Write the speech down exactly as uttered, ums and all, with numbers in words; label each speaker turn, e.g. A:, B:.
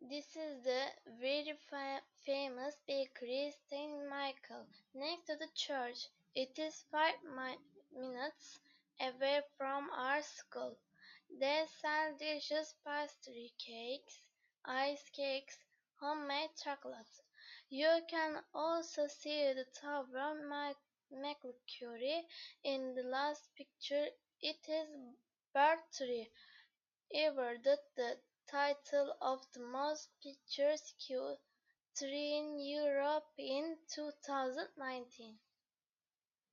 A: This is the very fa- famous bakery Saint Michael, next to the church. It is five mi- minutes away from our school. They sell delicious pastry cakes, ice cakes, homemade chocolate. You can also see the Tower of Ma- McCurry in the last picture. It is Bertree awarded the title of the most picturesque tree in Europe in two thousand nineteen.